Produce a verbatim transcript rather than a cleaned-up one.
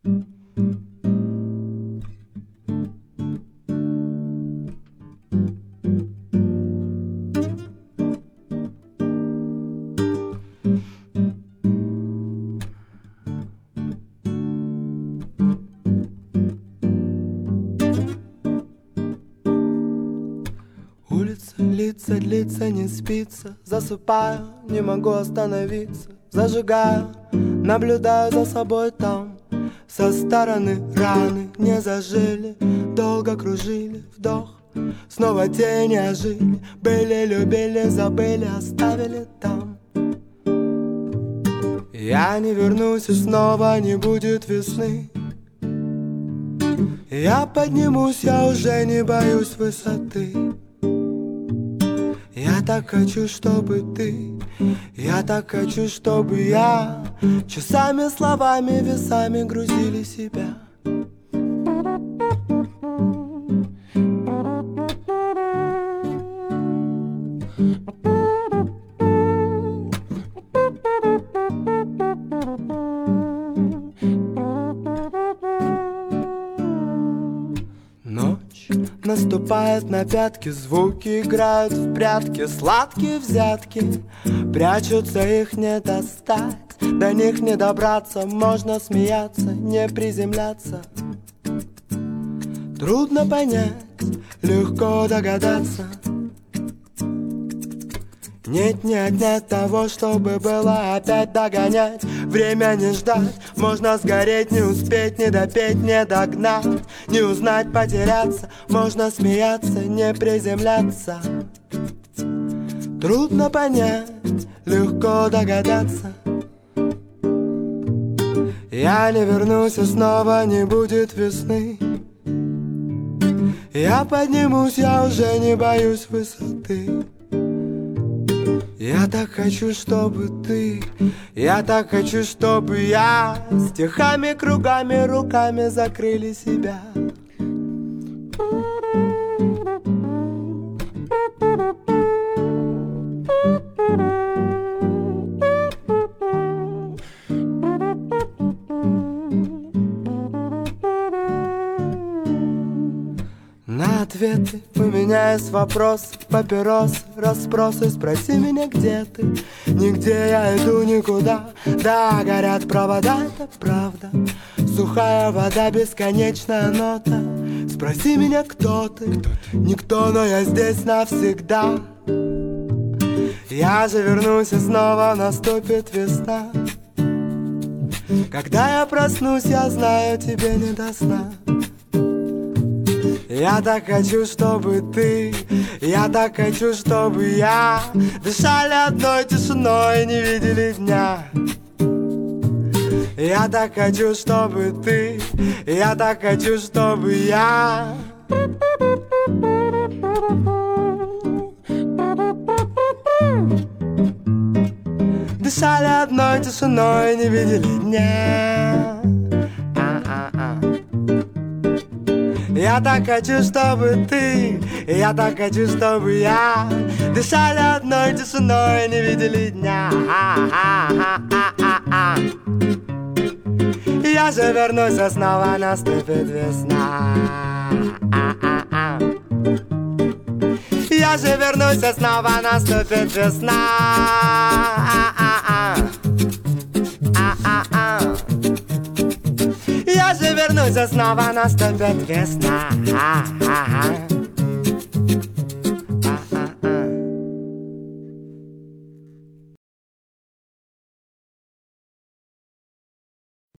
Длится, длится, не спится. Засыпаю, не могу остановиться. Зажигаю, наблюдаю за собой там. Со стороны раны не зажили. Долго кружили, вдох. Снова тени ожили. Были, любили, забыли, оставили там. Я не вернусь и снова не будет весны. Я поднимусь, я уже не боюсь высоты. Я так хочу, чтобы ты, я так хочу, чтобы я часами, словами, весами грузили себя. Наступает на пятки, звуки играют в прятки. Сладкие взятки, прячутся, их не достать. До них не добраться, можно смеяться, не приземляться. Трудно понять, легко догадаться. Нет, не отнять того, чтобы было опять догонять. Время не ждать, можно сгореть, не успеть, не допеть, не догнать. Не узнать, потеряться, можно смеяться, не приземляться. Трудно понять, легко догадаться. Я не вернусь, и снова не будет весны. Я поднимусь, я уже не боюсь высоты. Я так хочу, чтобы ты, я так хочу, чтобы я стихами, кругами, руками закрыли себя. На ответы поменяюсь, вопрос, папирос, расспросы. Спроси меня, где ты? Нигде я иду никуда. Да, горят провода, это правда. Сухая вода, бесконечная нота. Спроси меня, кто ты? Кто ты? Никто, но я здесь навсегда. Я же вернусь, и снова наступит весна. Когда я проснусь, я знаю, тебе не до сна. Я так хочу, чтобы ты, я так хочу, чтобы я дышали одной тишиной, не видели дня. Я так хочу, чтобы ты, я так хочу, чтобы я дышали одной тишиной, не видели дня. Я так хочу, чтобы ты, я так хочу, чтобы я дышали одной тишиной, не видели дня. Я же вернусь, а снова наступит весна. Я же вернусь, а снова наступит весна. Я же вернусь, а снова наступит весна.